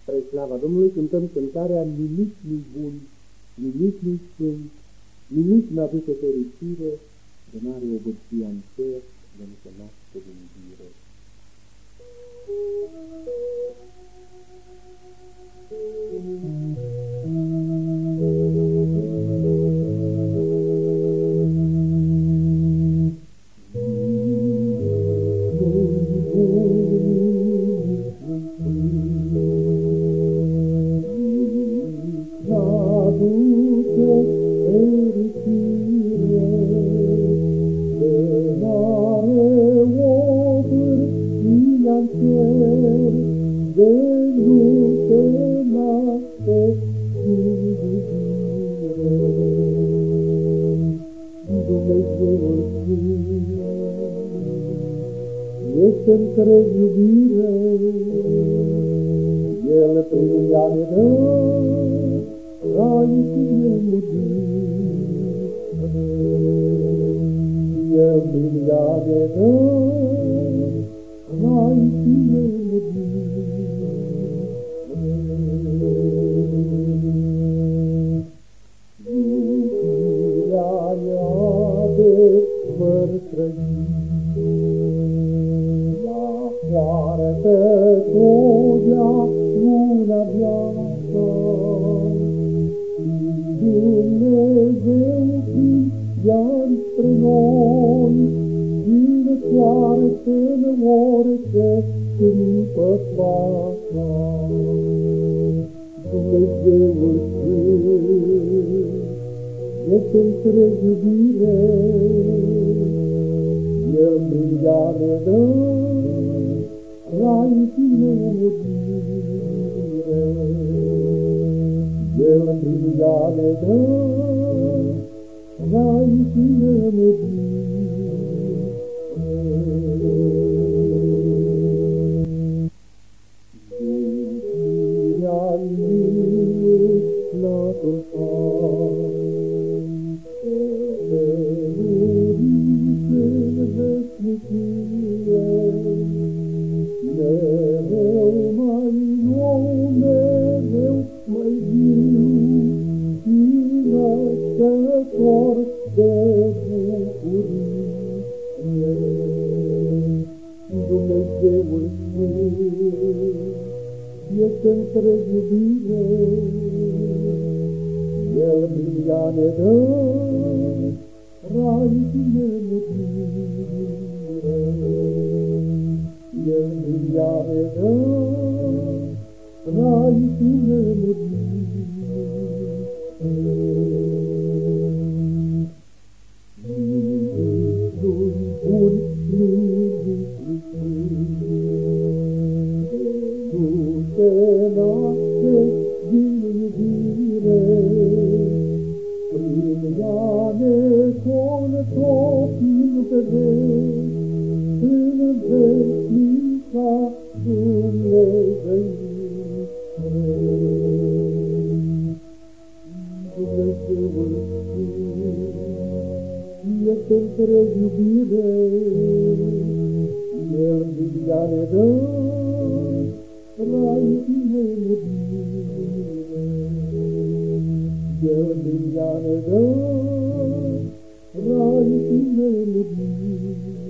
Spre slava Domnului cântăm cântarea Nimic nu-i bun, nimic nu-i sfânt, nimic n-aduce fericire, de n-are o băția în cer, de nu se naște din vire. Este întreg iubire, El prin ea ne dă rai și nemurire. El prin ea ne dă rai și nemurire. Iubirea ea adevăr poartă totdeauna viața, Dumnezeu fiind iar spre noi, și ne toartă-n orice clipă fața. Dumnezeul Sfânt este întreg iubire, El prin ea ne dă rai și nemurire. El prin ea ne dă rai și nemurire. Iubirea-n minunat-ul har, veșnicie, mereu mai nou, mereu mai viu, și născător de bucurie. Dumnezeul Sfânt este întreg iubire, El prin ea ne dă rai și nemurire. El prin ea ne dă rai și nemurire. Nimic-lui bun, nimic-lui sfânt, nu se naște din iubire, prin ea ne contopim pe veci, în veșnica Dumnezeire. Dumnezeul Sfânt este întreg iubire, El din ea ne dă rai și nemurire. El din ea ne dă rai și nemurire.